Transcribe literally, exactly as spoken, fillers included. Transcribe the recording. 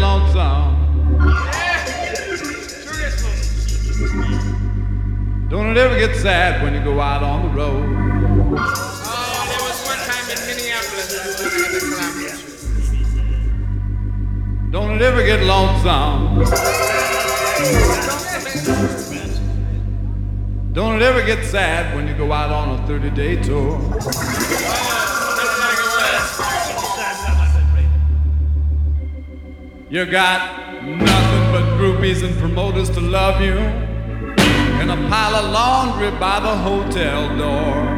lonesome? Don't it ever get sad when you go out on the road? Oh, there was one time in Minneapolis I was at the club. Don't it ever get lonesome? Don't it ever get sad when you go out on a thirty-day tour? You got nothing but groupies and promoters to love you, and a pile of laundry by the hotel door.